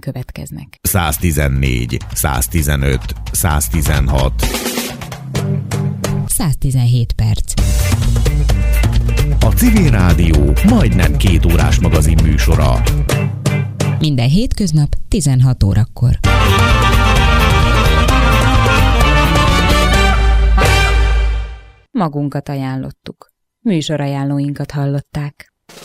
következnek. 114, 115, 116. 117 perc. A Civil Rádió majdnem 2 órás magazin műsora. Minden hétköznap 16 órakor. Magunkat ajánlottuk. Műsorajánlóinkat hallották.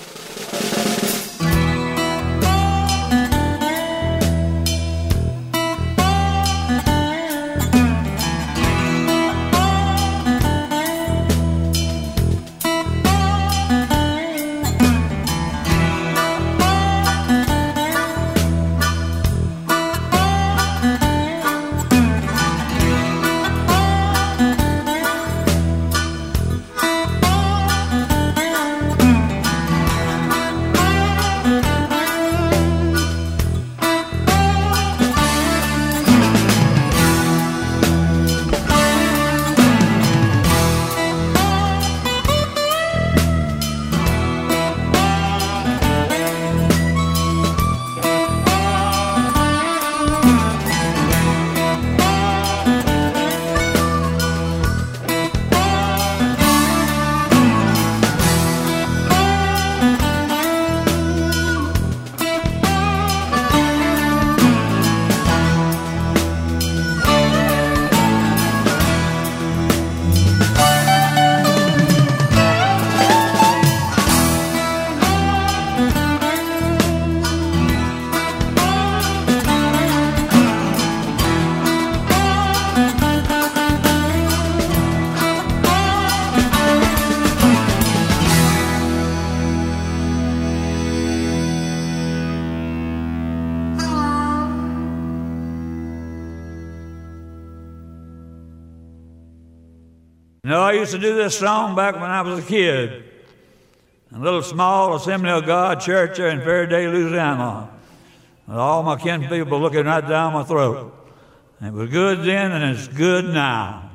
I used to do this song back when I was a kid. A little small Assembly of God church there in Faraday, Louisiana. With all my kin people looking right down my throat. It was good then and it's good now.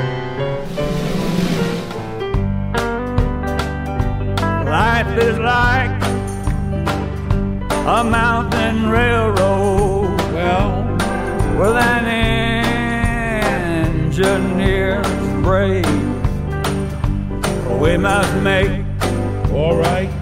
Life is like a mountain railroad. Well, with an engineer's brave. We must make all right